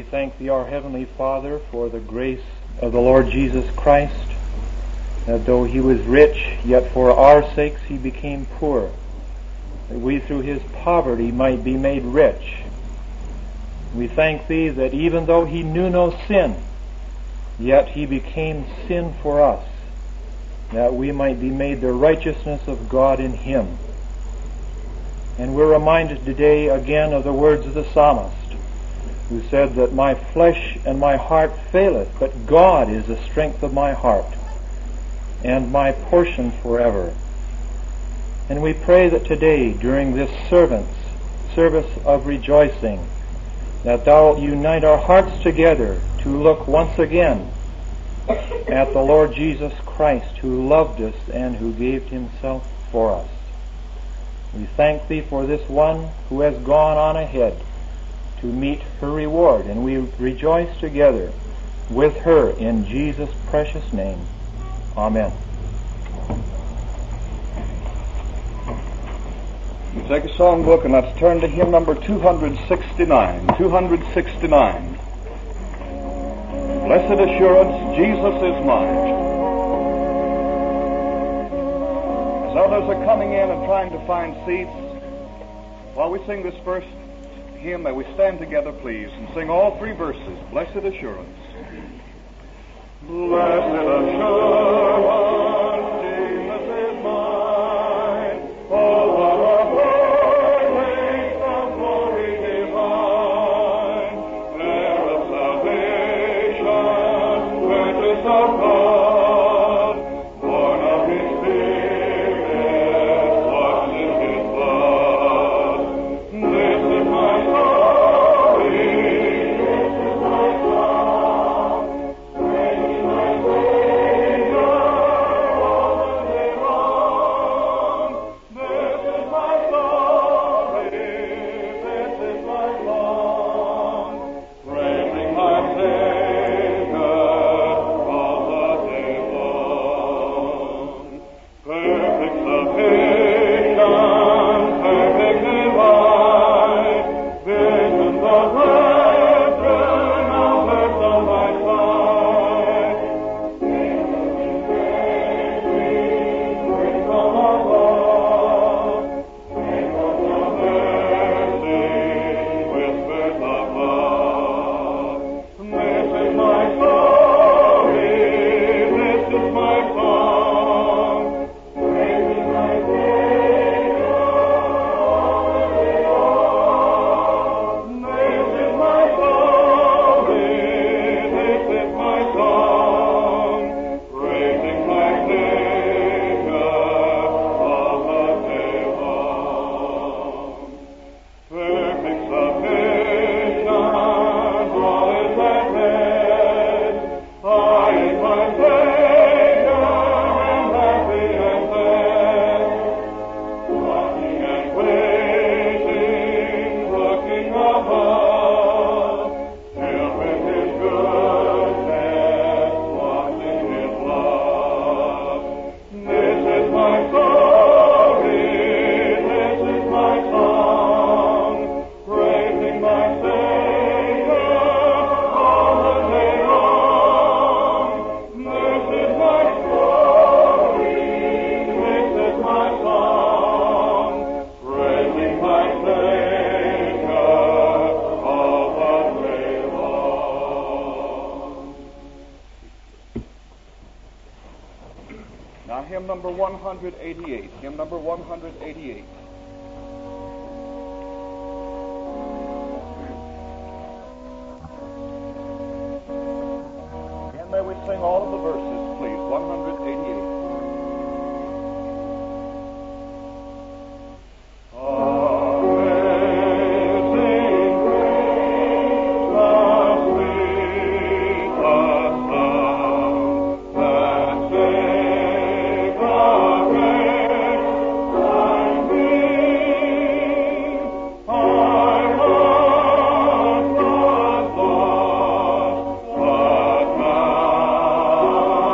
We thank Thee, our Heavenly Father, for the grace of the Lord Jesus Christ, that though He was rich, yet for our sakes He became poor, that we through His poverty might be made rich. We thank Thee that even though He knew no sin, yet He became sin for us, that we might be made the righteousness of God in Him. And we're reminded today again of the words of the psalmist, who said that my flesh and my heart faileth, but God is the strength of my heart and my portion forever. And we pray that today, during this service of rejoicing, that Thou unite our hearts together to look once again at the Lord Jesus Christ, who loved us and who gave Himself for us. We thank Thee for this one who has gone on ahead to meet her reward, and we rejoice together with her in Jesus' precious name. Amen. You take a songbook and let's turn to hymn number 269. 269. Blessed Assurance, Jesus is mine. As others are coming in and trying to find seats, while we sing this first hymn, may we stand together, please, and sing all three verses. Blessed Assurance. Blessed Assurance, Jesus is mine. Oh, what a foretaste of glory divine, heir of salvation, purchase of God, born of His Spirit, washed in His blood. This is my story, this is my song, praising my Savior all the day long. This is my story, this is my song, praising my Savior all the day long. Perfect salvation, perfect delight, visions of brethren now burst on my sight. Grace from above, grace of your mercy, whispers of love. This is my story, this is my song, praising my Savior all the day long. This is my story, this is my song, praising my Savior all the day long. Perfect salvation, all is at rest. I in my Savior am happy and blessed. Watching and waiting, looking above, filled with His goodness, washed in His love. This is my story, this is my song, praising my Savior all the day long. This is my story, this is my song, praising my Savior all the day long. Now hymn number 188. Hymn number 188. And may we sing all of the verses, please. 188. Amazing grace, how sweet the sound that saved a wretch like me. I once was lost, but now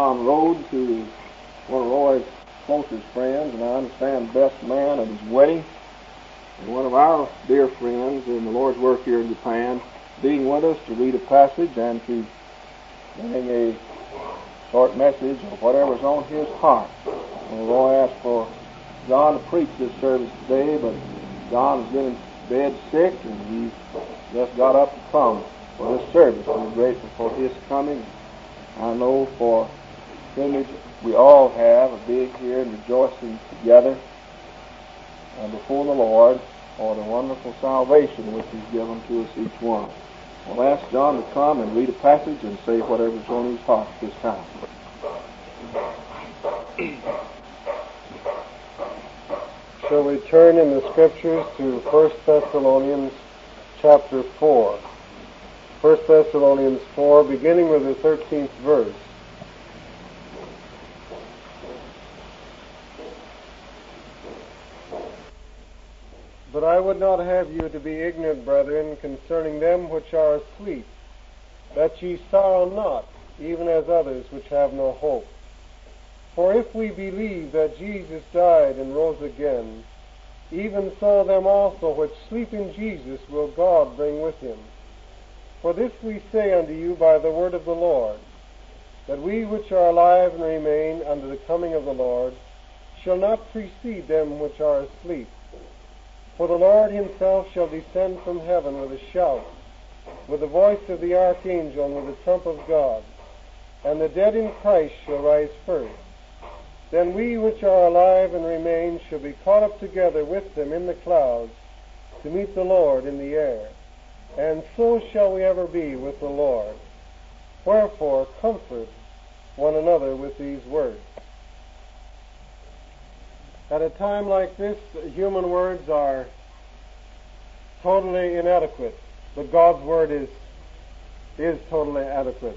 John Rhodes, who is one of Roy's closest friends, and I understand best man at his wedding, and one of our dear friends in the Lord's work here in Japan, being with us to read a passage and to bring a short message of whatever's on his heart. And Roy asked for John to preach this service today, but John has been in bed sick, and he just got up to come for this service. We're grateful for his coming. I know for the privilege we all have of being here and rejoicing together before the Lord for the wonderful salvation which He's given to us each one. We'll ask John to come and read a passage and say whatever's on his heart this time. Shall we turn in the Scriptures to 1 Thessalonians chapter 4. 1 Thessalonians 4, beginning with the 13th verse. But I would not have you to be ignorant, brethren, concerning them which are asleep, that ye sorrow not, even as others which have no hope. For if we believe that Jesus died and rose again, even so them also which sleep in Jesus will God bring with him. For this we say unto you by the word of the Lord, that we which are alive and remain unto the coming of the Lord shall not precede them which are asleep. For the Lord himself shall descend from heaven with a shout, with the voice of the archangel, and with the trump of God, and the dead in Christ shall rise first. Then we which are alive and remain shall be caught up together with them in the clouds to meet the Lord in the air. And so shall we ever be with the Lord. Wherefore comfort one another with these words. At a time like this, human words are totally inadequate, but God's word is totally adequate.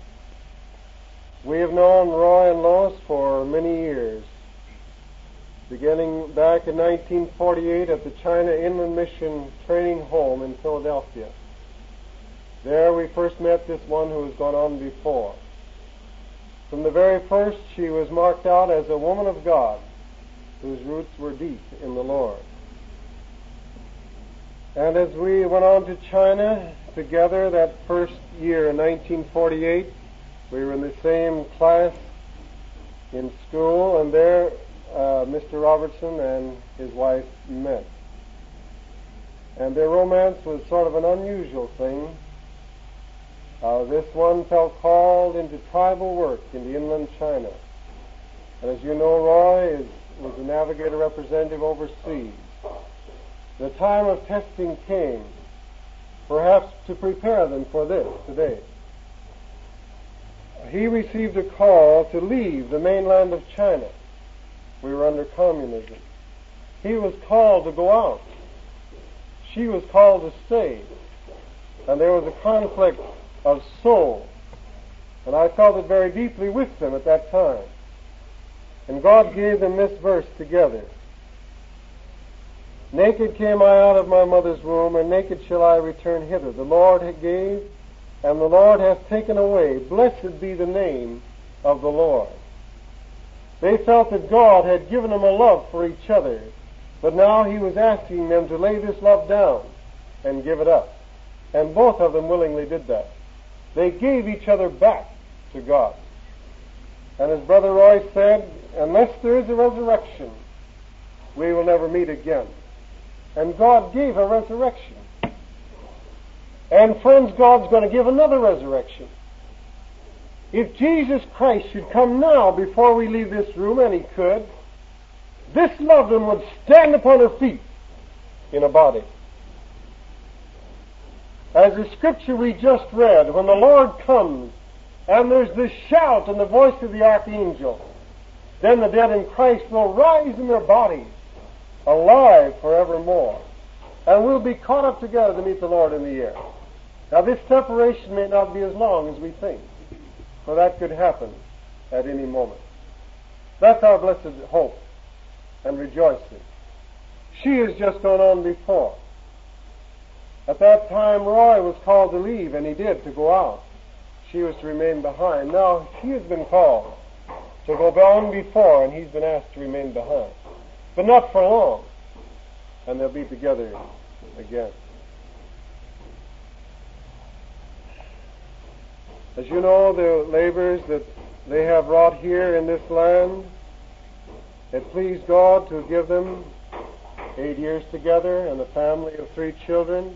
We have known Roy and Lois for many years, beginning back in 1948 at the China Inland Mission Training Home in Philadelphia. There we first met this one who has gone on before. From the very first, she was marked out as a woman of God, whose roots were deep in the Lord. And as we went on to China together that first year in 1948, we were in the same class in school, and there Mr. Robertson and his wife met. And their romance was sort of an unusual thing. This one felt called into tribal work in the inland China. And as you know, Roy was a navigator representative overseas. The time of testing came, perhaps to prepare them for this today. He received a call to leave the mainland of China. We were under communism. He was called to go out. She was called to stay. And there was a conflict of soul. And I felt it very deeply with them at that time. And God gave them this verse together. Naked came I out of my mother's womb, and naked shall I return hither. The Lord gave, and the Lord hath taken away. Blessed be the name of the Lord. They felt that God had given them a love for each other, but now He was asking them to lay this love down and give it up. And both of them willingly did that. They gave each other back to God. And as Brother Roy said, unless there is a resurrection, we will never meet again. And God gave a resurrection. And friends, God's going to give another resurrection. If Jesus Christ should come now before we leave this room, and He could, this loved one would stand upon her feet in a body. As the scripture we just read, when the Lord comes, and there's this shout and the voice of the archangel, then the dead in Christ will rise in their bodies, alive forevermore. And we'll be caught up together to meet the Lord in the air. Now this separation may not be as long as we think, for that could happen at any moment. That's our blessed hope and rejoicing. She has just gone on before. At that time, Roy was called to leave, and he did, to go out. She was to remain behind. Now, she has been called to go on before, and he's been asked to remain behind. But not for long, and they'll be together again. As you know, the labors that they have wrought here in this land, it pleased God to give them 8 years together and a family of 3 children.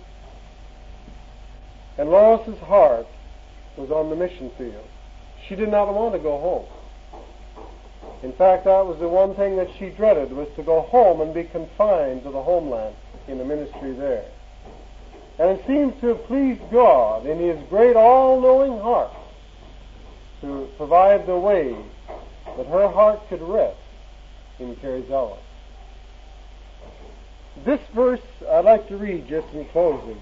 And Lois's heart was on the mission field. She did not want to go home. In fact, that was the one thing that she dreaded, was to go home and be confined to the homeland in the ministry there. And it seems to have pleased God in His great all-knowing heart to provide the way that her heart could rest in Carrizales. This verse I'd like to read just in closing.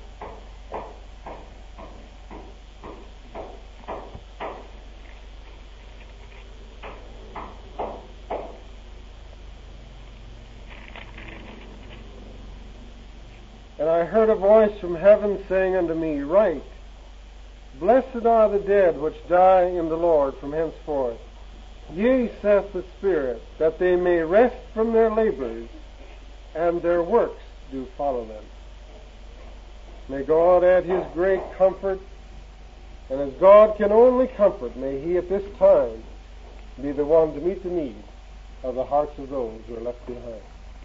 And I heard a voice from heaven saying unto me, Write, Blessed are the dead which die in the Lord from henceforth. Yea, saith the Spirit, that they may rest from their labors, and their works do follow them. May God add His great comfort, and as God can only comfort, may He at this time be the one to meet the need of the hearts of those who are left behind.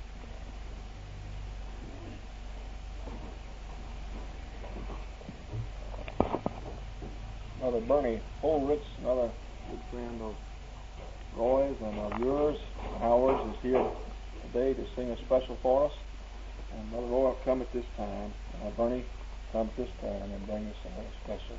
Brother Bernie Ulrich, another good friend of Roy's and of yours, ours, is here today to sing a special for us. And Brother Roy will come at this time. Bernie, come at this time and bring us another special.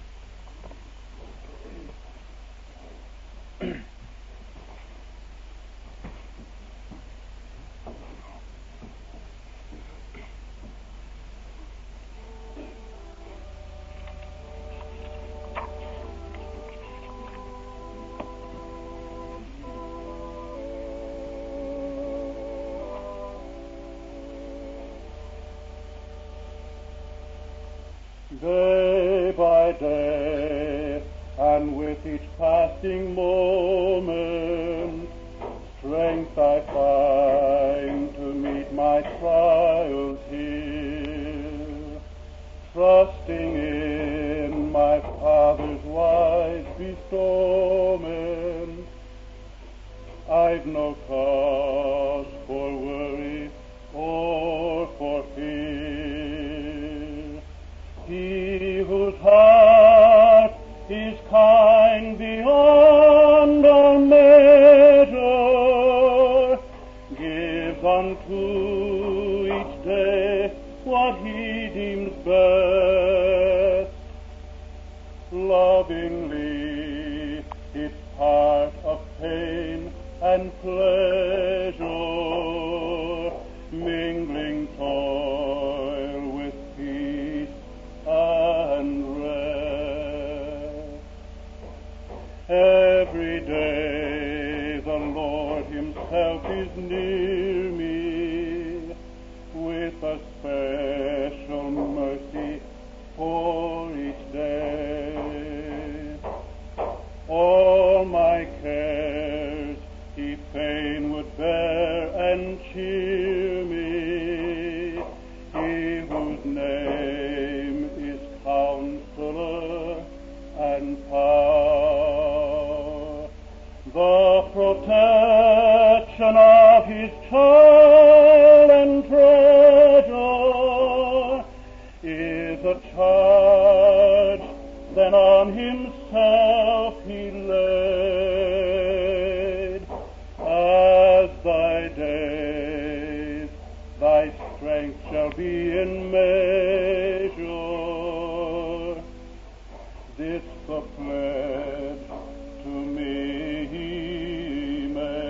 Day by day, and with each passing moment, strength I find to meet my trials here, trusting in my Father's wise bestowment. I've no cause for worry or for fear. He whose heart is kind beyond all measure gives unto each day what He deems best. Lovingly its part of pain and pleasure, mingling toil with peace and rest. Every day the Lord Himself is near me with a special mercy for each day. All my cares He fain would bear and cheer me, He whose name is Counselor and Power. The protection of His child and treasure is a charge then on Himself He laid. As thy days, thy strength shall be in measure. This the pledge to me He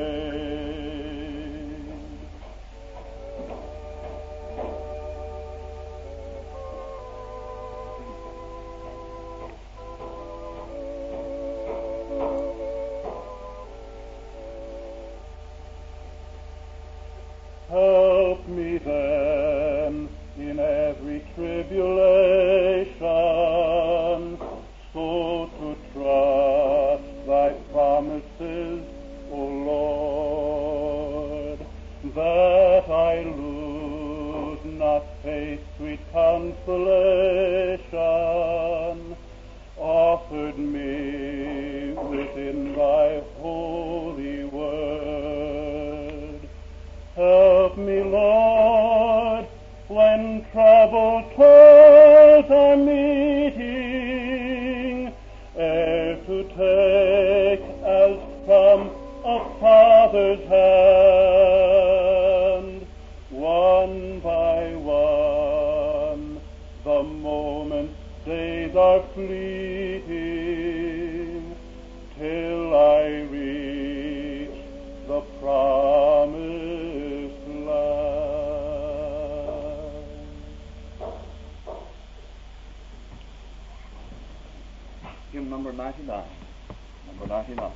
made. Help me then in every tribulation, so to trust Thy promises, O that I lose not faith's sweet consolation, offered me within thy holy word. Help me, Lord, when troubled toils are meeting, ere to take as from a Father's hand, one by one, the moment's days are fleeting, till I reach the promised land. Hymn number 99. Number 99.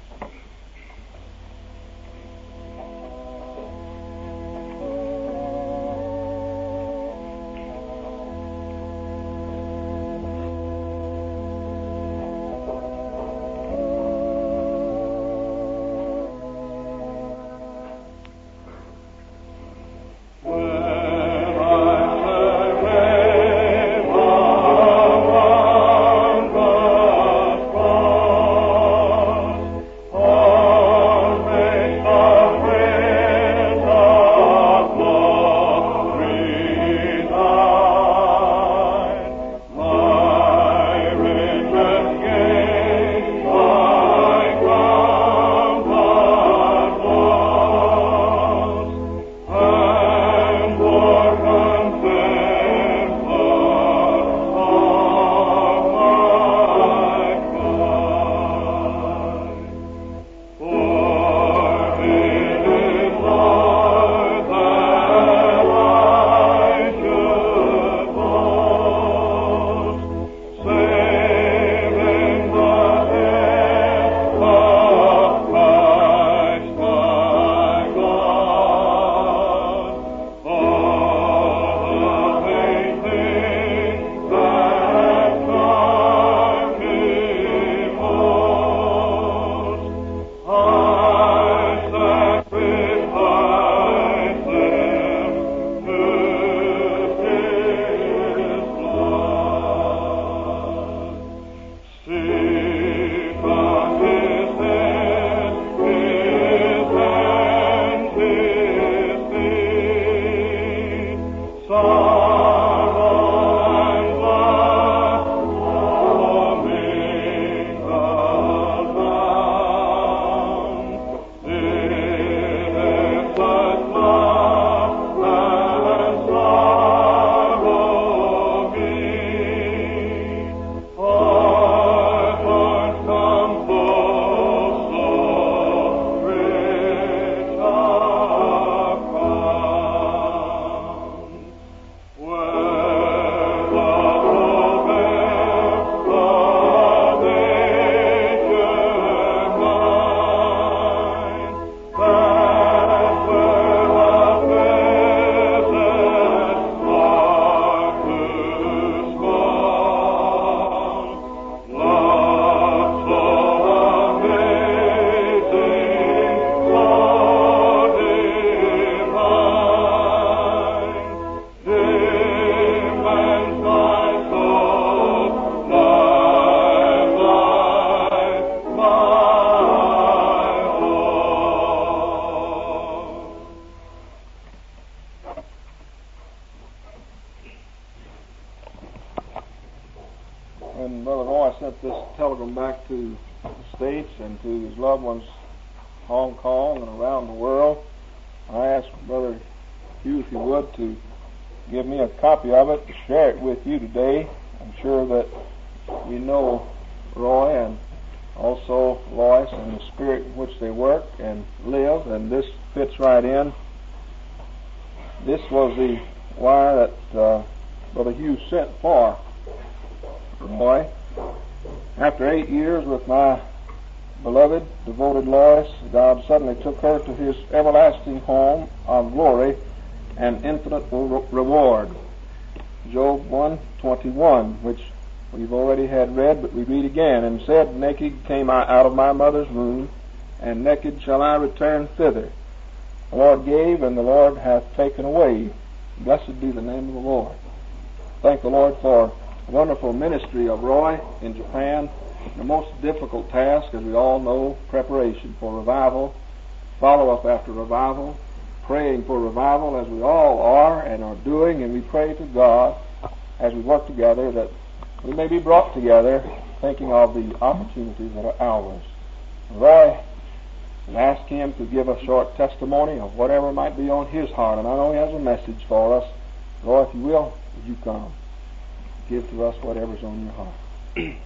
When Brother Roy sent this telegram back to the States and to his loved ones, Hong Kong and around the world, I asked Brother Hugh, if he would, to give me a copy of it, to share it with you today. I'm sure that we know Roy and also Lois and the spirit in which they work and live, and this fits right in. This was the wire that Brother Hugh sent for Roy. After 8 years with my beloved, devoted Lois, God suddenly took her to his everlasting home of glory and infinite reward. Job 1:21, which we've already had read, but we read again, and said, "Naked came I out of my mother's womb, and naked shall I return thither. The Lord gave, and the Lord hath taken away. Blessed be the name of the Lord. Thank the Lord for the wonderful ministry of Roy in Japan. The most difficult task, as we all know, preparation for revival, follow-up after revival, praying for revival as we all are and are doing, and we pray to God as we work together that we may be brought together thinking of the opportunities that are ours. Roy, and ask him to give a short testimony of whatever might be on his heart, and I know he has a message for us. Roy, if you will, would you come? Give to us whatever's on your heart.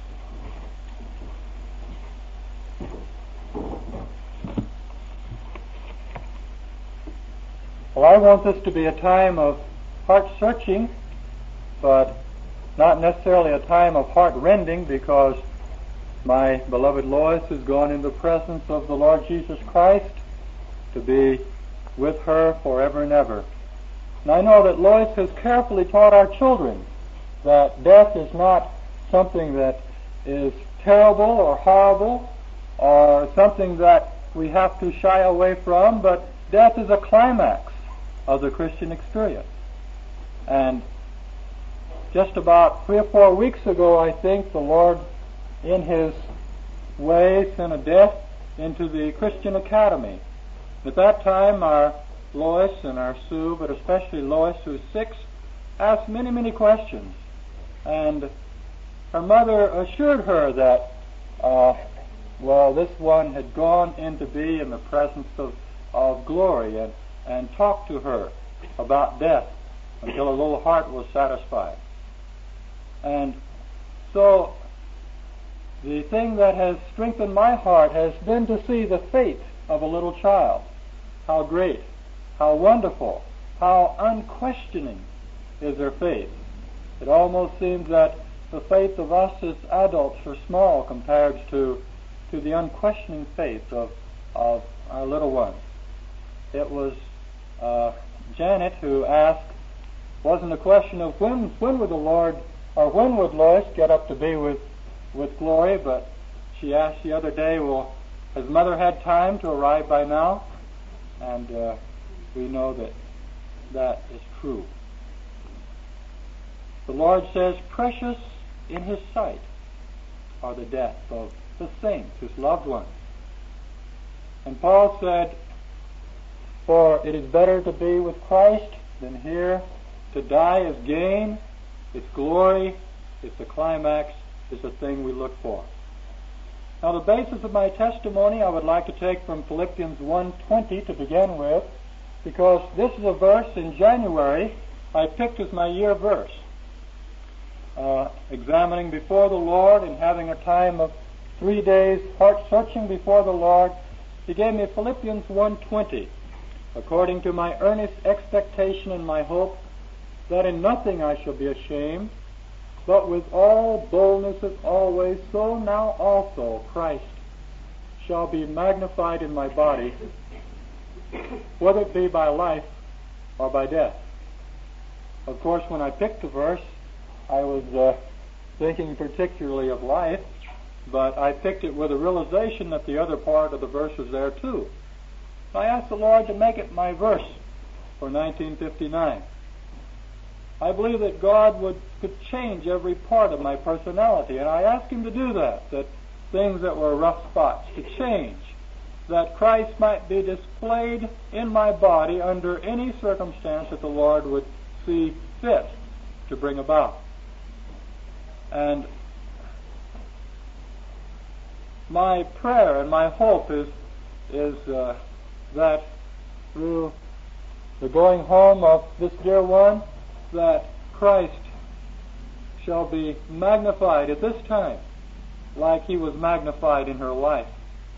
Well, I want this to be a time of heart searching, but not necessarily a time of heart rending, because my beloved Lois has gone in the presence of the Lord Jesus Christ to be with her forever and ever. And I know that Lois has carefully taught our children that death is not something that is terrible or horrible or something that we have to shy away from, but death is a climax of the Christian experience. And just about 3 or 4 weeks ago, I think, the Lord, in His way, sent a death into the Christian Academy. At that time, our Lois and our Sue, but especially Lois, who's 6, asked many, many questions. And her mother assured her that, this one had gone in to be in the presence of glory, and talked to her about death until her little heart was satisfied. And so the thing that has strengthened my heart has been to see the faith of a little child. How great, how wonderful, how unquestioning is their faith. It almost seems that the faith of us as adults are small compared to the unquestioning faith of our little ones. It was Janet who asked, wasn't a question of when would the Lord, or when would Lois get up to be with glory, but she asked the other day, well, has Mother had time to arrive by now? And we know that is true. The Lord says, precious in His sight are the death of the saints, His loved ones. And Paul said, for it is better to be with Christ than here. To die is gain, it's glory, it's the climax, it's the thing we look for. Now, the basis of my testimony I would like to take from Philippians 1:20 to begin with, because this is a verse in January I picked as my year verse. Examining before the Lord and having a time of 3 days heart searching before the Lord, He gave me Philippians 1:20. According to my earnest expectation and my hope, that in nothing I shall be ashamed, but with all boldness as always, so now also Christ shall be magnified in my body, whether it be by life or by death. Of course, when I picked the verse, I was thinking particularly of life, but I picked it with a realization that the other part of the verse was there too. I asked the Lord to make it my verse for 1959. I believe that God could change every part of my personality, and I asked Him to do that things that were rough spots to change, that Christ might be displayed in my body under any circumstance that the Lord would see fit to bring about. And my prayer and my hope is that through the going home of this dear one, that Christ shall be magnified at this time like He was magnified in her life.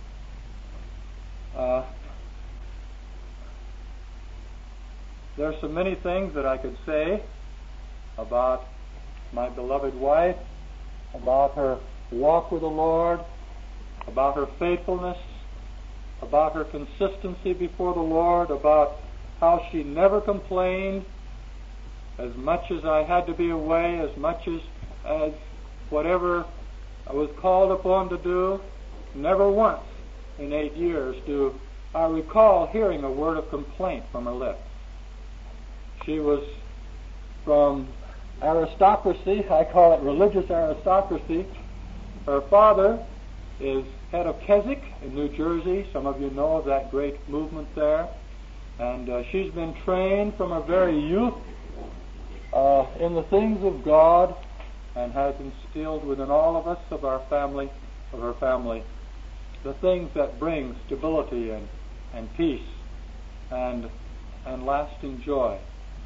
There are so many things that I could say about my beloved wife, about her walk with the Lord, about her faithfulness, about her consistency before the Lord, about how she never complained, as much as I had to be away, as much as whatever I was called upon to do. Never once in 8 years do I recall hearing a word of complaint from her lips. She was from aristocracy, I call it religious aristocracy. Her father is head of Keswick in New Jersey. Some of you know of that great movement there. And she's been trained from a very youth in the things of God, and has instilled within all of us of her family, the things that bring stability and peace and lasting joy.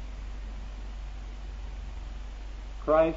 Christ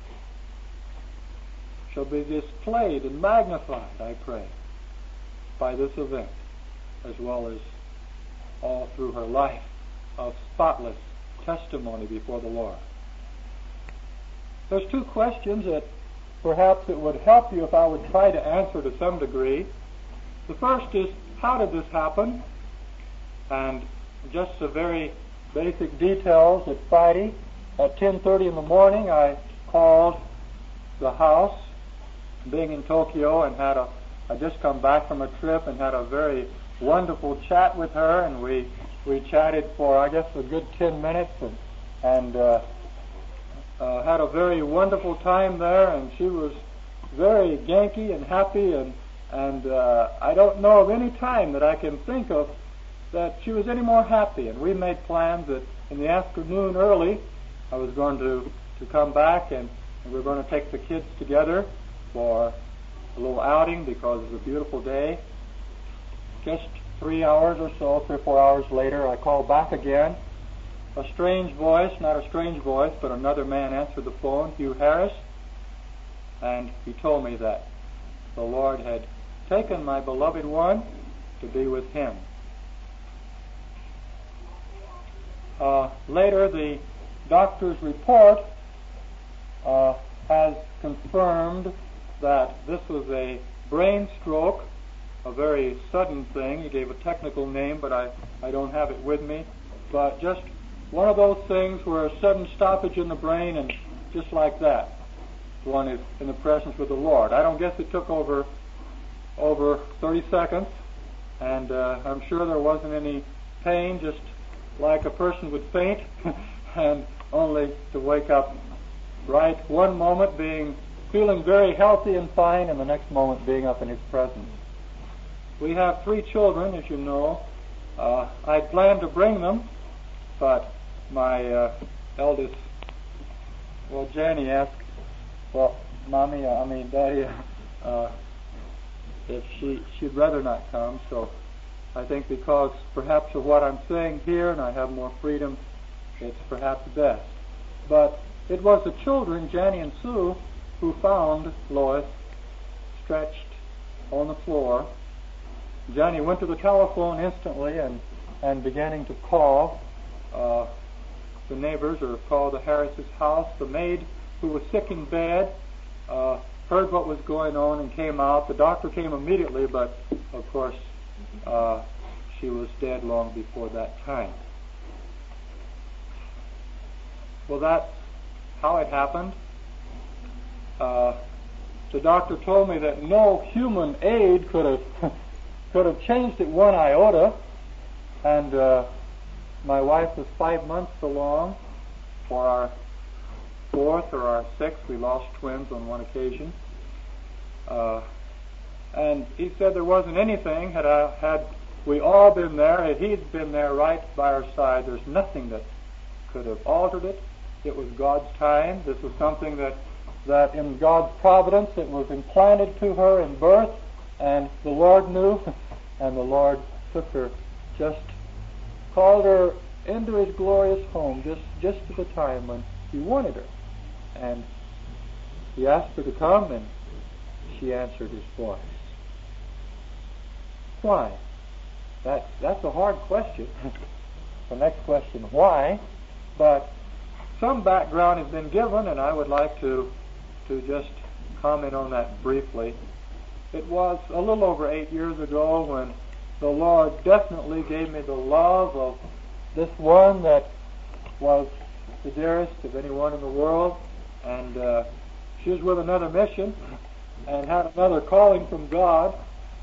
shall be displayed and magnified, I pray, by this event, as well as all through her life of spotless testimony before the Lord. There's two questions that perhaps it would help you if I would try to answer to some degree. The first is, how did this happen? And just the very basic details. That Friday at 10:30 in the morning, I called the house, being in Tokyo, and I just come back from a trip and had a very wonderful chat with her, and we chatted for, I guess, a good 10 minutes, and had a very wonderful time there, and she was very Genki and happy, and I don't know of any time that I can think of that she was any more happy. And we made plans that in the afternoon early I was going to come back, and we were going to take the kids together for a little outing because it was a beautiful day. Just 3 hours or so, 3 or 4 hours later, I called back again. A strange voice, not a strange voice, but another man answered the phone, Hugh Harris, and he told me that the Lord had taken my beloved one to be with him. Later, the doctor's report has confirmed that this was a brain stroke, a very sudden thing. He gave a technical name, but I don't have it with me. But just one of those things where a sudden stoppage in the brain, and just like that, one is in the presence with the Lord. I don't guess it took over 30 seconds, and I'm sure there wasn't any pain, just like a person would faint, and only to wake up right one moment feeling very healthy and fine, and the next moment being up in His presence. We have 3 children, as you know. I planned to bring them, but my eldest, Janie asked, Daddy, if she'd rather not come. So I think because perhaps of what I'm saying here, and I have more freedom, it's perhaps best. But it was the children, Janie and Sue, who found Lois stretched on the floor. Johnny went to the telephone instantly and beginning to call the neighbors, or call the Harris's house. The maid, who was sick in bed, heard what was going on and came out. The doctor came immediately, but of course she was dead long before that time. Well, that's how it happened. The doctor told me that no human aid could have changed it one iota, and my wife was 5 months along. For our 4th or our 6th, we lost twins on one occasion. And he said there wasn't anything, had we all been there, had he been there right by our side, there's nothing that could have altered it. It was God's time. This was something that in God's providence, it was implanted to her in birth, and the Lord knew, and the Lord took her, just called her into His glorious home, just at the time when He wanted her. And He asked her to come, and she answered His voice. Why? That's a hard question. The next question, why? But some background has been given, and I would like to just comment on that briefly. It was a little over 8 years ago when the Lord definitely gave me the love of this one that was the dearest of anyone in the world, and she was with another mission and had another calling from God,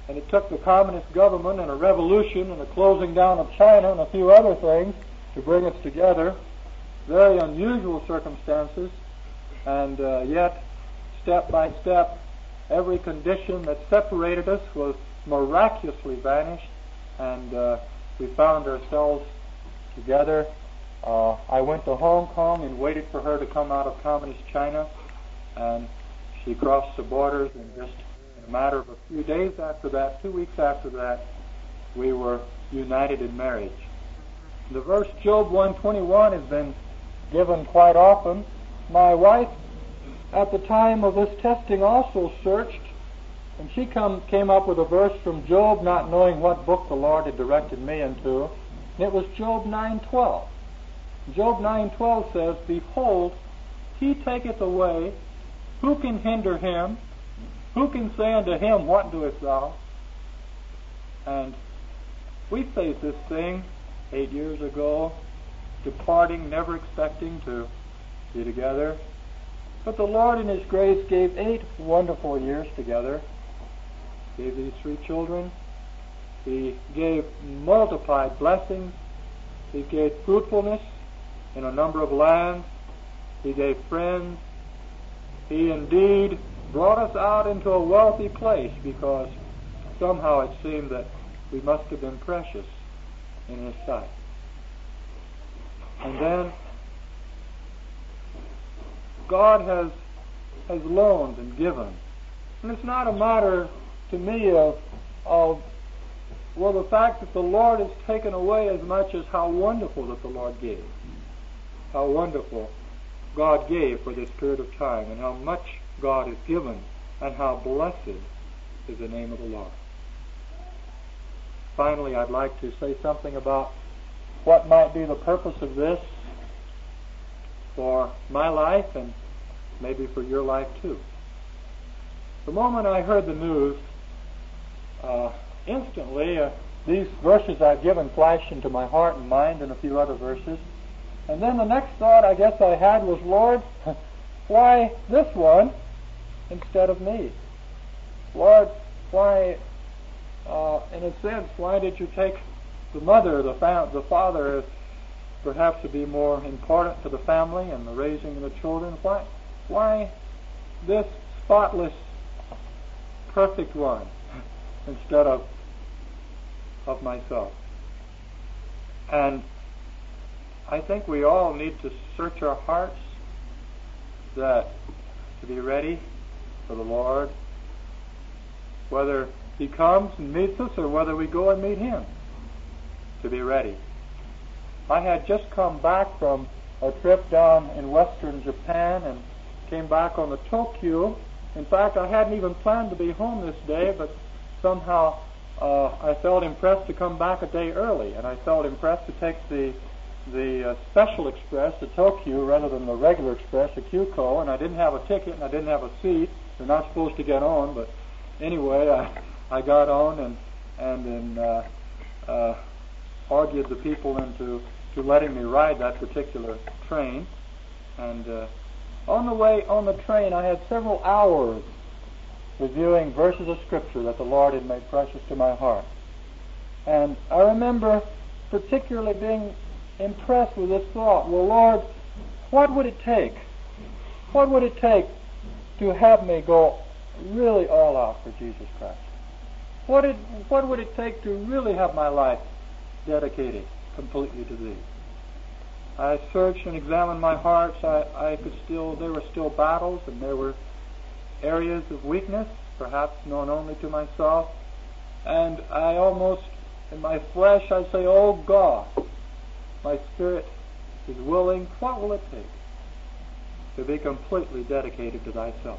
And it took the communist government and a revolution and a closing down of China and a few other things to bring us together. Very unusual circumstances. And yet, step by step, every condition that separated us was miraculously vanished, and we found ourselves together. I went to Hong Kong and waited for her to come out of communist China, and she crossed the borders, and just in a matter of a few days after that, 2 weeks after that, we were united in marriage. The verse Job 1:21 has been given quite often. My wife, at the time of this testing, also searched, and she came up with a verse from Job, not knowing what book the Lord had directed me into. And it was Job 9:12. Job 9:12 says, Behold, he taketh away, who can hinder him? Who can say unto him, What doest thou? And we faced this thing 8 years ago, departing, never expecting to be together. But the Lord in His grace gave 8 wonderful years together. Gave these 3 children. He gave multiplied blessings. He gave fruitfulness in a number of lands. He gave friends. He indeed brought us out into a wealthy place, because somehow it seemed that we must have been precious in His sight. And then God has loaned and given. And it's not a matter to me of the fact that the Lord has taken away as much as how wonderful that the Lord gave. How wonderful God gave for this period of time, and how much God has given, and how blessed is the name of the Lord. Finally, I'd like to say something about what might be the purpose of this for my life, and maybe for your life too. The moment I heard the news, instantly these verses I've given flashed into my heart and mind, and a few other verses. And then the next thought I guess I had was, Lord, why this one instead of me? Lord, why, in a sense, why did you take the mother, the father, perhaps to be more important to the family and the raising of the children? Why this spotless, perfect one instead of myself? And I think we all need to search our hearts to be ready for the Lord, whether He comes and meets us or whether we go and meet Him, to be ready. I had just come back from a trip down in western Japan and came back on the Tokyo. In fact, I hadn't even planned to be home this day, but somehow I felt impressed to come back a day early, and I felt impressed to take the special express to Tokyo rather than the regular express, the Kyuko, and I didn't have a ticket and I didn't have a seat. You're not supposed to get on, but anyway, I got on and argued the people into letting me ride that particular train. And on the way on the train, I had several hours reviewing verses of Scripture that the Lord had made precious to my heart. And I remember particularly being impressed with this thought, well, Lord, what would it take? What would it take to have me go really all out for Jesus Christ? What would it take to really have my life dedicated completely to Thee? I searched and examined my heart. There were still battles, and there were areas of weakness, perhaps known only to myself. And I almost, in my flesh, I say, oh God, my spirit is willing. What will it take to be completely dedicated to Thyself?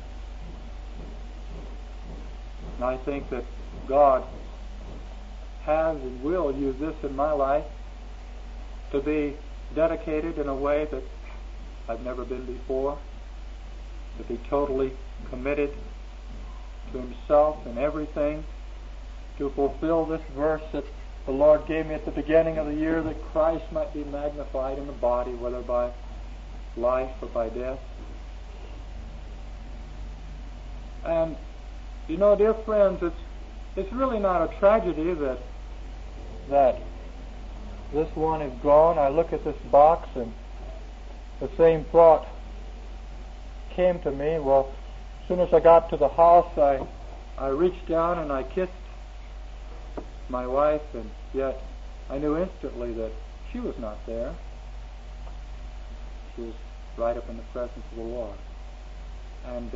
And I think that God has and will use this in my life to be dedicated in a way that I've never been before, to be totally committed to Himself and everything, to fulfill this verse that the Lord gave me at the beginning of the year, that Christ might be magnified in the body, whether by life or by death. And, you know, dear friends, it's really not a tragedy that this one is gone. I look at this box and the same thought came to me. Well, as soon as I got to the house, I reached down and I kissed my wife, and yet I knew instantly that she was not there. She was right up in the presence of the Lord. And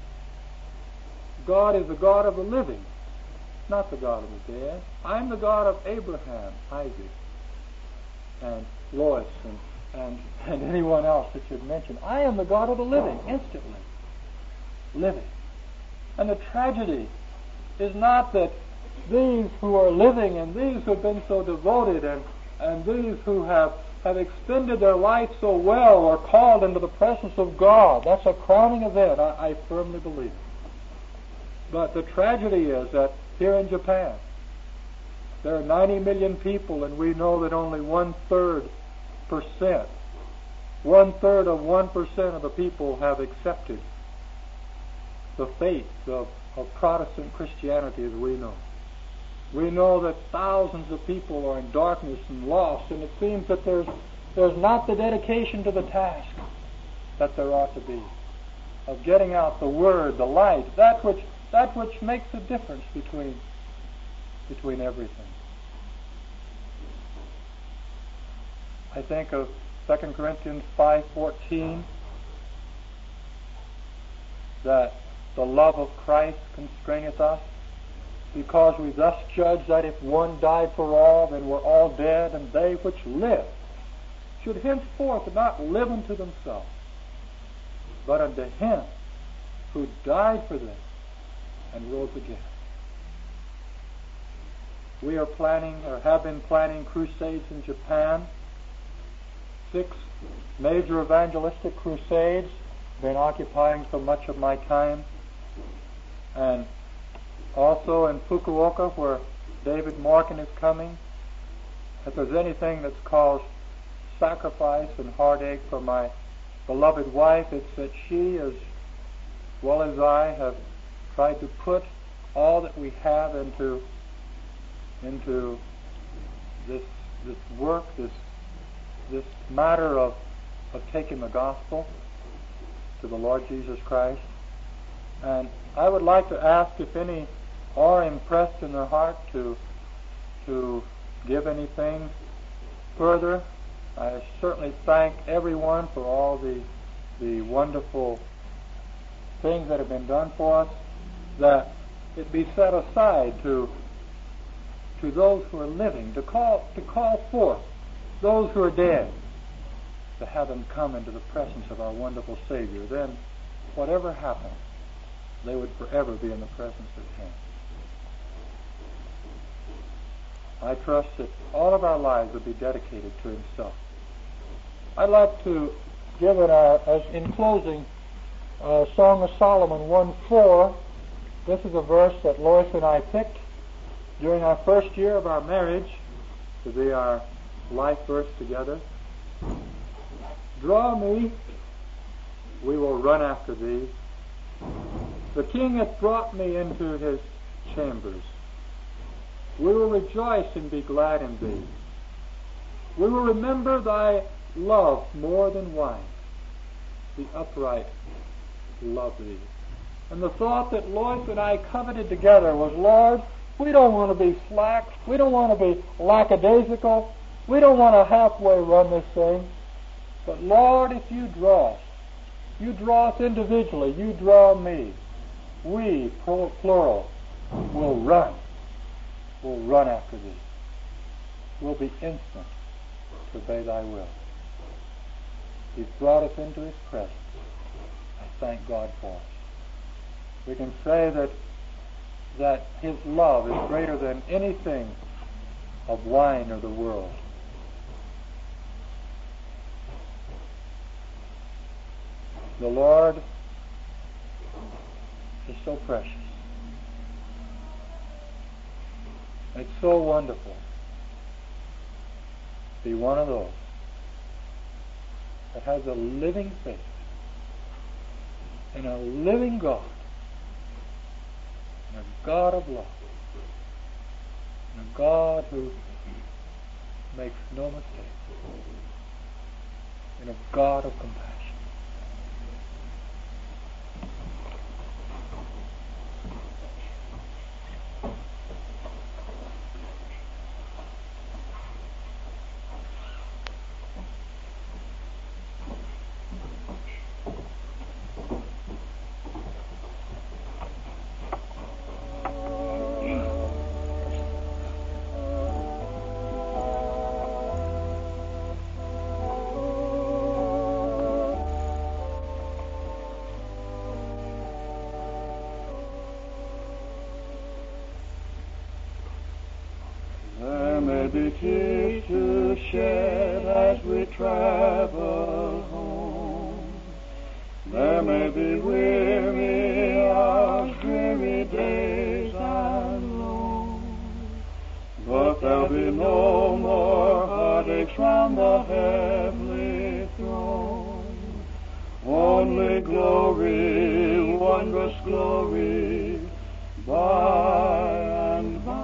God is the God of the living, not the God of the dead. I'm the God of Abraham, Isaac, and Lois, and anyone else that you'd mention. I am the God of the living, instantly. Living. And the tragedy is not that these who are living and these who have been so devoted and these who have expended their life so well are called into the presence of God. That's a crowning event, I firmly believe. But the tragedy is that here in Japan, there are 90 million people, and we know that only 1/3 of 1% of the people have accepted the faith of Protestant Christianity as we know. We know that thousands of people are in darkness and lost, and it seems that there's not the dedication to the task that there ought to be of getting out the Word, the light, that which makes a difference between everything. I think of 2 Corinthians 5:14, that the love of Christ constraineth us, because we thus judge that if one died for all, then we're all dead, and they which live should henceforth not live unto themselves, but unto him who died for them and rose again. We are planning, or have been planning, crusades in Japan. 6 major evangelistic crusades, been occupying so much of my time. And also in Fukuoka, where David Morgan is coming. If there's anything that's caused sacrifice and heartache for my beloved wife, it's that she, as well as I, have tried to put all that we have into this work, this matter of taking the gospel to the Lord Jesus Christ. And I would like to ask if any are impressed in their heart to give anything further. I certainly thank everyone for all the wonderful things that have been done for us, that it be set aside to those who are living, to call forth those who are dead, to have them come into the presence of our wonderful Savior. Then, whatever happens, they would forever be in the presence of Him. I trust that all of our lives would be dedicated to Himself. I'd like to give it in closing, Song of Solomon 1:4. This is a verse that Lois and I picked during our first year of our marriage to be our life verse together. Draw me, we will run after thee. The King hath brought me into his chambers. We will rejoice and be glad in thee. We will remember thy love more than wine. The upright love thee. And the thought that Lois and I coveted together was, Lord, we don't want to be slack. We don't want to be lackadaisical. We don't want to halfway run this thing. But Lord, if you draw us individually, you draw me. We, plural, will run. We'll run after thee. We'll be instant to obey thy will. He's brought us into his presence. I thank God for it. We can say that his love is greater than anything of wine or the world. The Lord is so precious. It's so wonderful to be one of those that has a living faith in a living God, and a God of love, and a God who makes no mistakes, and a God of compassion. Be tears to shed as we travel home. There may be weary hours, dreary days and lone, but there'll be no more heartaches round the heavenly throne. Only glory, wondrous glory, by and by.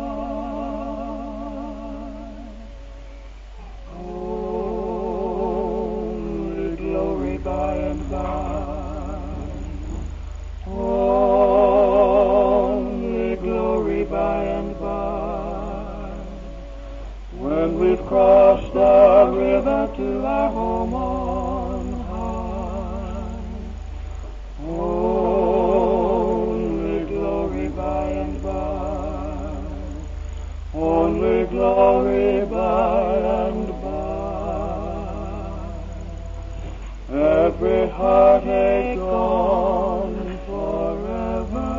By and by, only glory by and by, when we've crossed the river to our home on high. Only glory by and by, only glory by and by. Every heartache gone forever,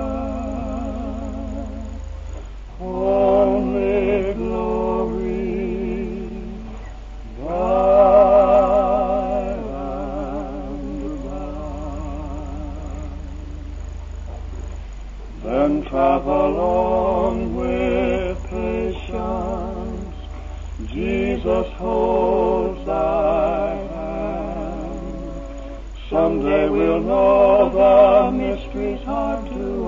only glory by and by. Then travel on with patience, Jesus holds thy hand. Someday we'll know the mysteries hard to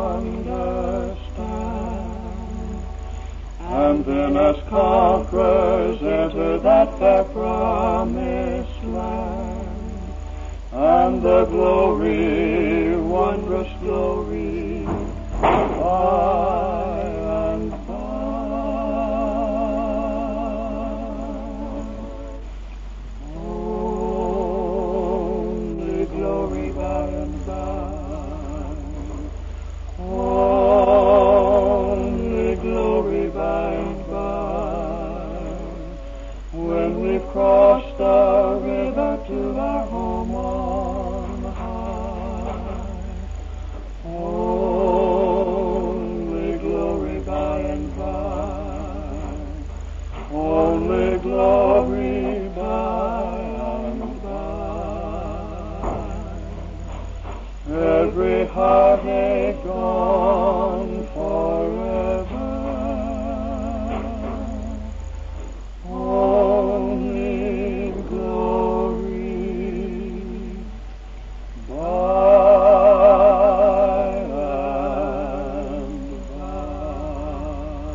understand, and then as conquerors enter that fair promised land, and the glory, wondrous glory, by and by. Glory by and by, only glory by and by, when we've crossed the river to our home on high. Only glory by and by, only glory by and by. Every heartache gone forever, only glory by and by.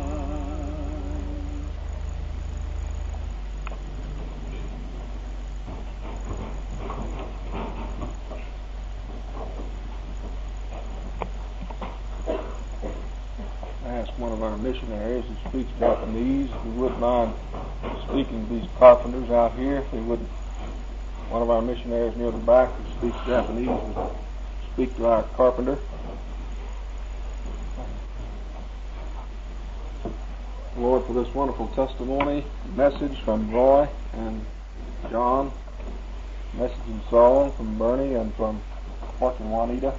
Ask one of our missionaries who speaks Japanese if he wouldn't mind speaking to these carpenters out here. If they wouldn't, one of our missionaries near the back who speaks Japanese would speak to our carpenter. Lord, for this wonderful testimony, message from Roy and John, message and song from Bernie and from Mark and Juanita.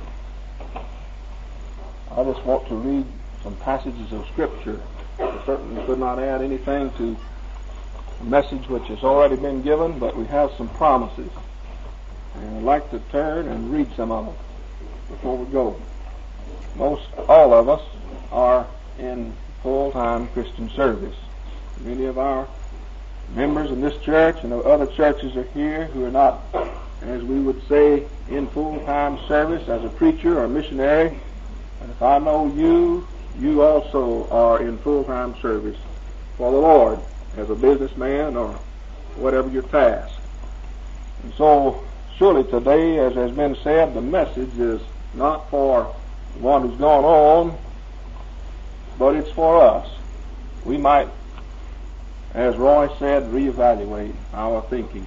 I just want to read some passages of Scripture. I certainly could not add anything to the message which has already been given, but we have some promises. And I'd like to turn and read some of them before we go. Most all of us are in full-time Christian service. Many of our members in this church and of other churches are here who are not, as we would say, in full-time service as a preacher or missionary. And if I know you you also are in full-time service for the Lord as a businessman or whatever your task. And so surely today, as has been said, the message is not for one who's gone on, but it's for us. We might, as Roy said, reevaluate our thinking.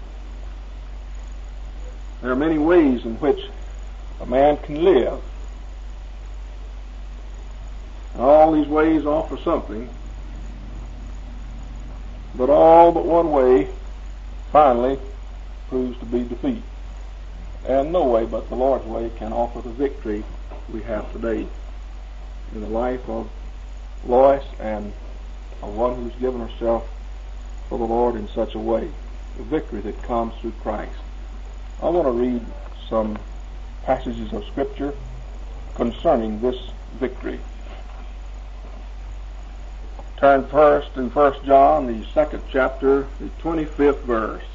There are many ways in which a man can live. And all these ways offer something, but all but one way finally proves to be defeat. And no way but the Lord's way can offer the victory we have today in the life of Lois and of one who's given herself for the Lord in such a way. The victory that comes through Christ. I want to read some passages of Scripture concerning this victory. Turn first to 1 John, the 2nd chapter, the 25th verse.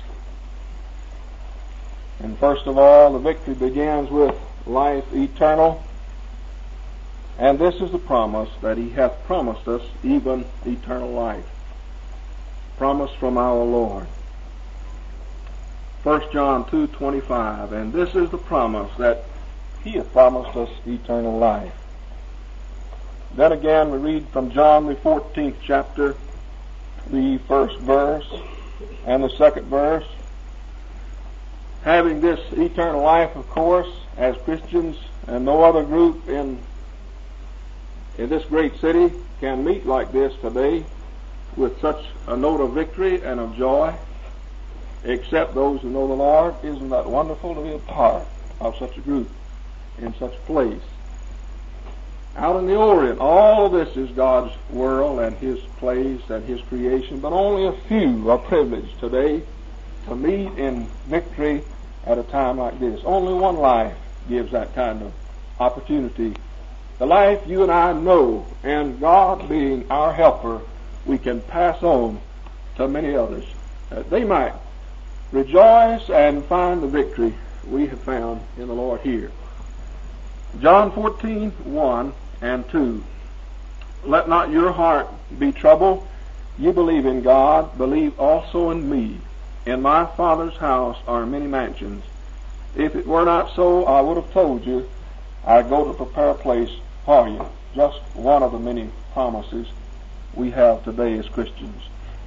And first of all, the victory begins with life eternal. And this is the promise that He hath promised us, even eternal life. Promise from our Lord. 1 John 2:25, and this is the promise that He hath promised us eternal life. Then again we read from John the 14th chapter, the 1st verse and the 2nd verse. Having this eternal life, of course, as Christians, and no other group in this great city can meet like this today with such a note of victory and of joy, except those who know the Lord. Isn't that wonderful to be a part of such a group in such a place? Out in the Orient, all of this is God's world and His place and His creation, but only a few are privileged today to meet in victory at a time like this. Only one life gives that kind of opportunity. The life you and I know, and God being our helper, we can pass on to many others, that they might rejoice and find the victory we have found in the Lord here. John 14:1 and 2. Let not your heart be troubled. You believe in God, believe also in me. In my Father's house are many mansions. If it were not so, I would have told you, I go to prepare a place for you. Just one of the many promises we have today as Christians.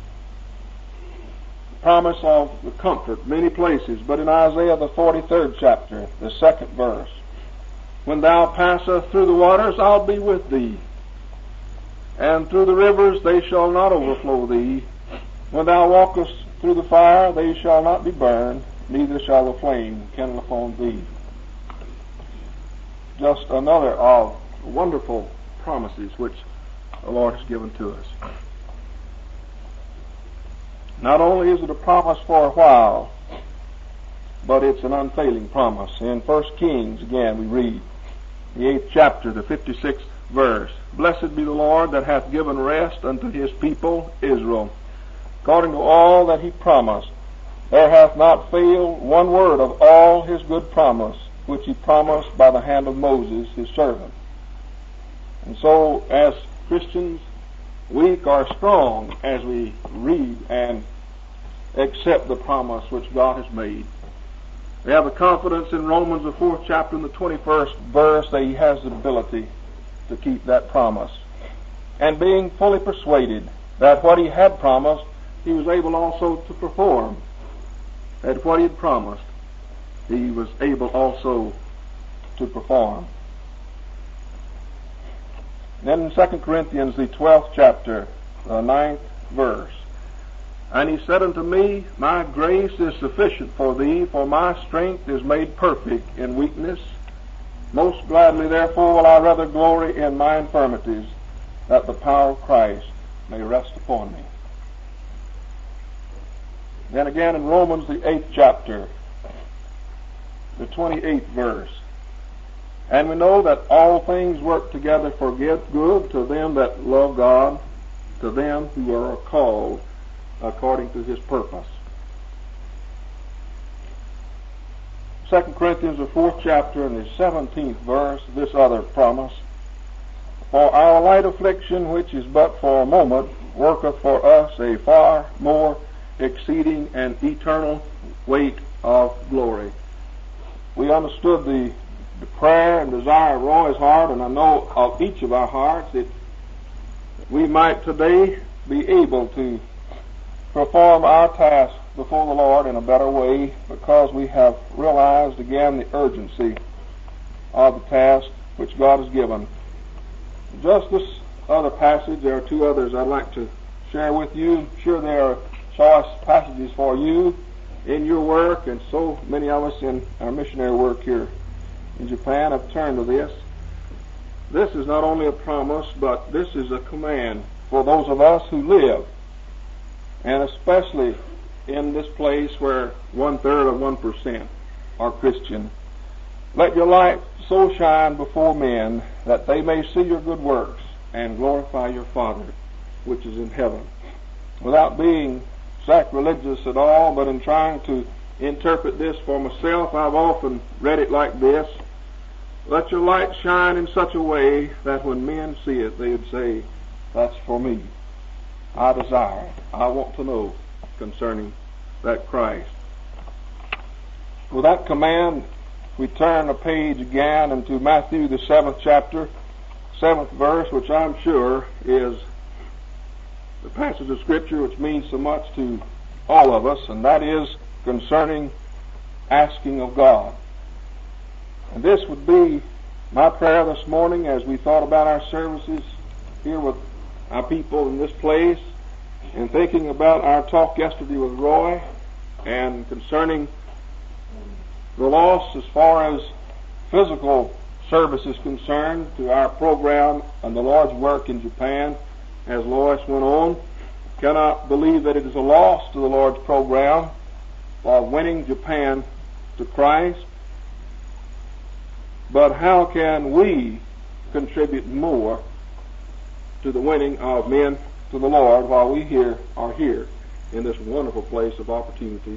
Promise of the comfort, many places, but in Isaiah the 43rd chapter, the 2nd verse, when thou passest through the waters, I'll be with thee, and through the rivers they shall not overflow thee. When thou walkest through the fire, they shall not be burned, neither shall the flame kindle upon thee. Just another of wonderful promises which the Lord has given to us. Not only is it a promise for a while, but it's an unfailing promise. In 1 Kings, again, we read, the 8th chapter, the 56th verse, Blessed be the Lord that hath given rest unto His people Israel, according to all that He promised. There hath not failed one word of all His good promise, which He promised by the hand of Moses, His servant. And so, as Christians, weak or strong, as we read and accept the promise which God has made, we have a confidence in Romans, the 4th chapter and the 21st verse, that He has the ability to keep that promise. And being fully persuaded that what He had promised, He was able also to perform. That what He had promised, He was able also to perform. Then in 2 Corinthians, the 12th chapter, the 9th verse, And He said unto me, My grace is sufficient for thee, for my strength is made perfect in weakness. Most gladly, therefore, will I rather glory in my infirmities, that the power of Christ may rest upon me. Then again in Romans, the 8th chapter, the 28th verse, And we know that all things work together for good to them that love God, to them who are called according to His purpose. 2 Corinthians, the 4th chapter and the 17th verse, this other promise. For our light affliction, which is but for a moment, worketh for us a far more exceeding and eternal weight of glory. We understood the prayer and desire of Roy's heart, and I know of each of our hearts that we might today be able to perform our task before the Lord in a better way, because we have realized again the urgency of the task which God has given. Just this other passage, there are two others I'd like to share with you. I'm sure there are choice passages for you in your work, and so many of us in our missionary work here in Japan have turned to this. This is not only a promise, but this is a command for those of us who live, and especially in this place where 1/3 of 1% are Christian. Let your light so shine before men that they may see your good works and glorify your Father which is in heaven. Without being sacrilegious at all, but in trying to interpret this for myself, I've often read it like this: let your light shine in such a way that when men see it, they would say, that's for me. I desire, I want to know concerning that Christ. With that command, we turn a page again into Matthew the 7th chapter, 7th verse, which I'm sure is the passage of Scripture which means so much to all of us, and that is concerning asking of God. And this would be my prayer this morning as we thought about our services here with our people in this place, and thinking about our talk yesterday with Roy, and concerning the loss as far as physical service is concerned to our program and the Lord's work in Japan as Lois went on. Cannot believe that it is a loss to the Lord's program of winning Japan to Christ. But how can we contribute more to the winning of men to the Lord while we are here in this wonderful place of opportunity?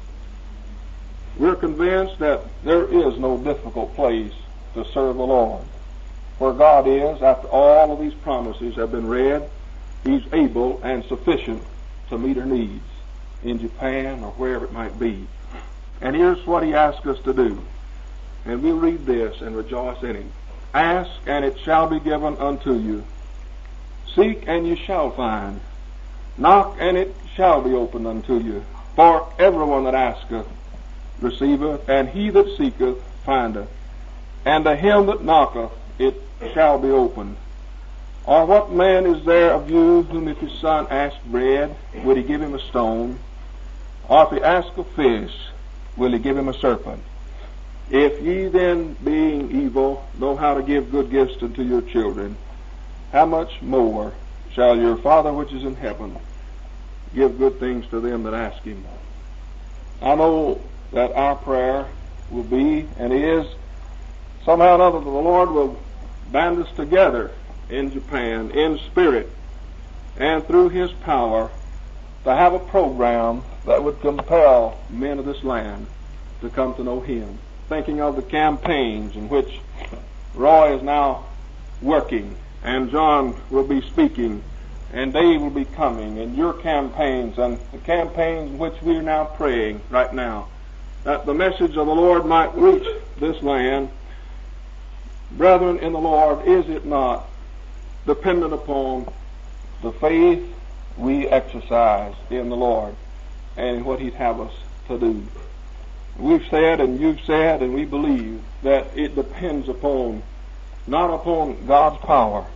We're convinced that there is no difficult place to serve the Lord. Where God is, after all of these promises have been read, He's able and sufficient to meet our needs in Japan or wherever it might be. And here's what He asks us to do. And we'll read this and rejoice in Him. Ask, and it shall be given unto you. Seek, and you shall find. Knock, and it shall be opened unto you. For everyone that asketh receiveth, and he that seeketh findeth. And to him that knocketh it shall be opened. Or what man is there of you whom if his son ask bread, will he give him a stone? Or if he ask a fish, will he give him a serpent? If ye then, being evil, know how to give good gifts unto your children, how much more shall your Father which is in heaven give good things to them that ask Him? I know that our prayer will be, and is, somehow or another the Lord will band us together in Japan, in spirit, and through His power, to have a program that would compel men of this land to come to know Him. Thinking of the campaigns in which Roy is now working, and John will be speaking, and Dave will be coming, and your campaigns, and the campaigns in which we are now praying right now, that the message of the Lord might reach this land. Brethren in the Lord, is it not dependent upon the faith we exercise in the Lord and in what He'd have us to do? We've said, and you've said, and we believe that it depends upon, not upon God's power.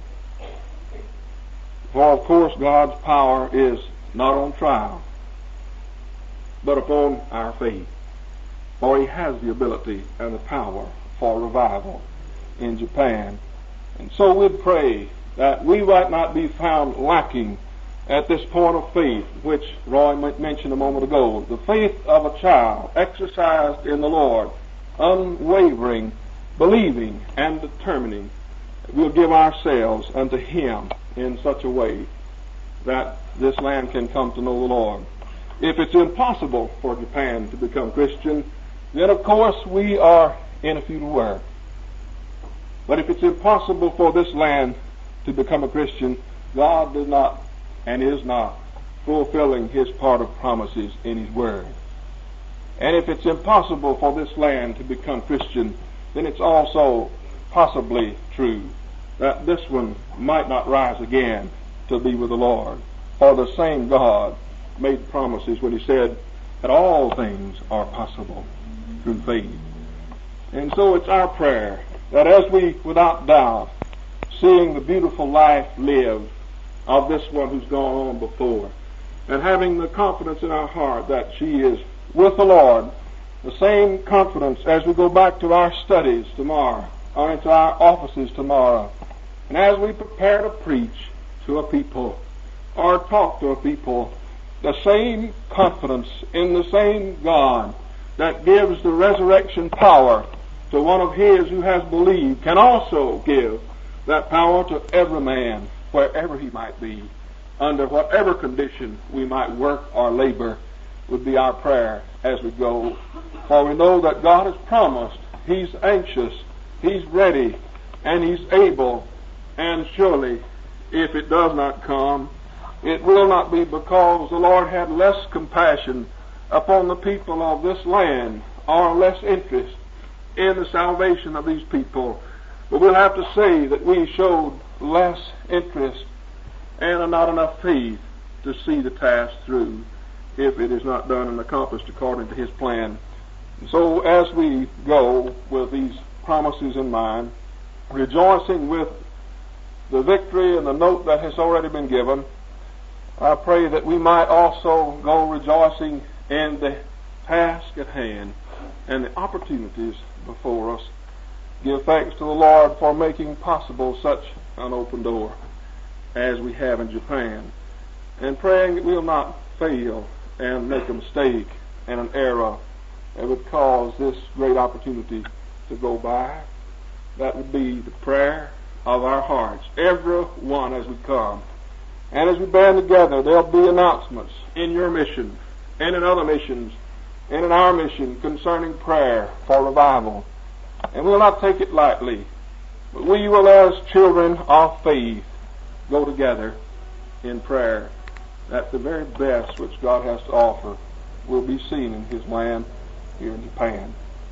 For of course God's power is not on trial, but upon our faith. For He has the ability and the power for revival in Japan. And so we pray that we might not be found lacking at this point of faith, which Roy mentioned a moment ago. The faith of a child exercised in the Lord, unwavering, believing, and determining. We'll give ourselves unto Him in such a way that this land can come to know the Lord. If it's impossible for Japan to become Christian, then of course we are in a futile work. But if it's impossible for this land to become a Christian, God does not and is not fulfilling His part of promises in His Word. And if it's impossible for this land to become Christian, then it's also possibly true that this one might not rise again to be with the Lord. For the same God made promises when He said that all things are possible through faith. And so it's our prayer that as we, without doubt, seeing the beautiful life lived of this one who's gone on before, and having the confidence in our heart that she is with the Lord, the same confidence as we go back to our studies tomorrow, or into our offices tomorrow, and as we prepare to preach to a people, or talk to a people, the same confidence in the same God that gives the resurrection power to one of His who has believed can also give that power to every man, wherever he might be, under whatever condition we might work or labor, would be our prayer as we go. For we know that God has promised, He's anxious, He's ready, and He's able, and surely if it does not come, it will not be because the Lord had less compassion upon the people of this land, or less interest in the salvation of these people. But we'll have to say that we showed less interest and not enough faith to see the task through if it is not done and accomplished according to His plan. And so as we go with these promises in mind, rejoicing with the victory and the note that has already been given, I pray that we might also go rejoicing in the task at hand and the opportunities before us. Give thanks to the Lord for making possible such an open door as we have in Japan, and praying that we'll not fail and make a mistake and an error that would cause this great opportunity to go by. That would be the prayer of our hearts, every one as we come. And as we band together, there'll be announcements in your mission and in other missions and in our mission concerning prayer for revival. And we'll not take it lightly, but we will, as children of faith, go together in prayer that the very best which God has to offer will be seen in His land here in Japan.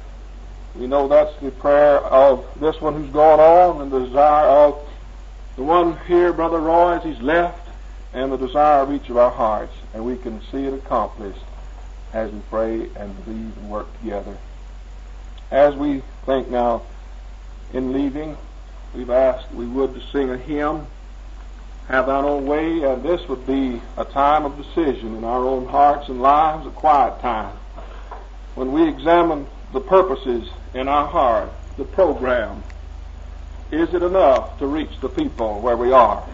We know that's the prayer of this one who's gone on, and the desire of the one here, Brother Roy, as he's left, and the desire of each of our hearts. And we can see it accomplished as we pray and believe and work together. As we think now in leaving, we've asked we would to sing a hymn, Have Thine Own Way, and this would be a time of decision in our own hearts and lives, a quiet time, when we examine the purposes in our heart, the program. Is it enough to reach the people where we are?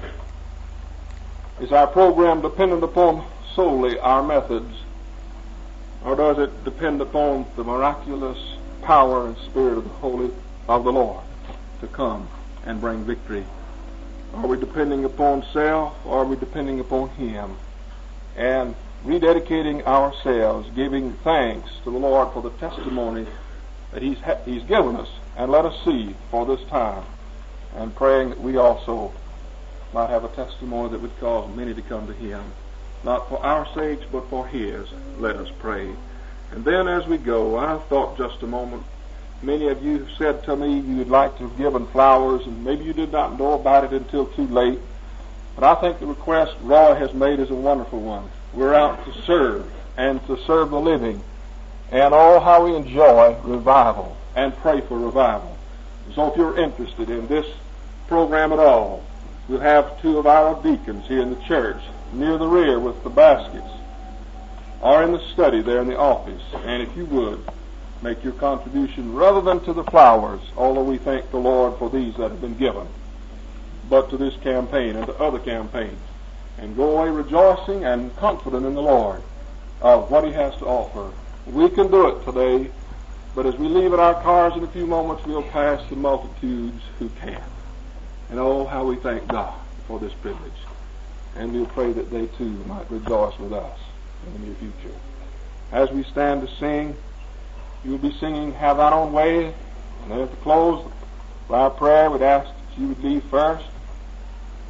Is our program dependent upon solely our methods, or does it depend upon the miraculous power and spirit of the Lord to come and bring victory? Are we depending upon self, or are we depending upon Him? And rededicating ourselves, giving thanks to the Lord for the testimony that He's given us and let us see for this time, and praying that we also might have a testimony that would cause many to come to Him, not for our sakes, but for His. Let us pray. And then as we go, I thought just a moment, many of you said to me you'd like to have given flowers, and maybe you did not know about it until too late. But I think the request Roy has made is a wonderful one. We're out to serve, and to serve the living. And oh, how we enjoy revival and pray for revival. So if you're interested in this program at all, we'll have two of our deacons here in the church near the rear with the baskets, or in the study there in the office. And if you would, make your contribution rather than to the flowers, although we thank the Lord for these that have been given, but to this campaign and to other campaigns, and go away rejoicing and confident in the Lord of what He has to offer. We can do it today, but as we leave at our cars in a few moments, we'll pass the multitudes who can't. And oh, how we thank God for this privilege. And we'll pray that they too might rejoice with us in the near future. As we stand to sing, you'll be singing Have Thine Own Way. And then at the close of our prayer, we'd ask that you would leave first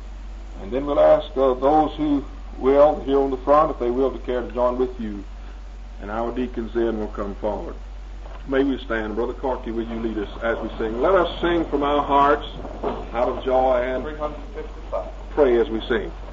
And then we'll ask those who will, here on the front, if they will, to care to join with you. And our deacons then will come forward. May we stand. Brother Corky, will you lead us as we sing? Let us sing from our hearts out of joy and 355. pray as we sing.